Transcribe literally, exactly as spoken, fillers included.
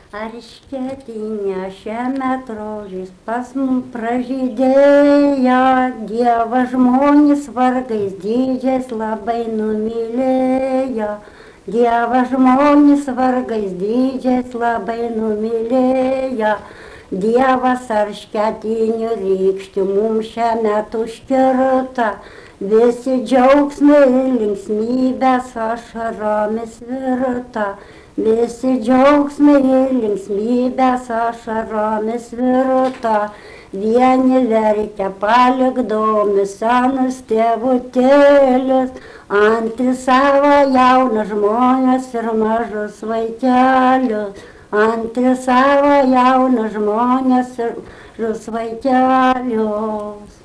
Erškėtyne šiemet rožės pas mus pražydėjo, Dievas žmonės vargais didžiais labai numylėjo. Dievas žmonės vargais didžiais labai numylėjo. Dievas erškėtynių rykštį mums šiemet užkirto, visi džiaugsmai ir linksmybės ašaromis virto. Visi džiaugsmai ir linksmybės ašaromis virto. Vieni verkia palikdami senus tėvutėlius, antri savo jaunus žmones ir mažus vaikelius. Antri savo jaunus žmones ir mažus vaikelius.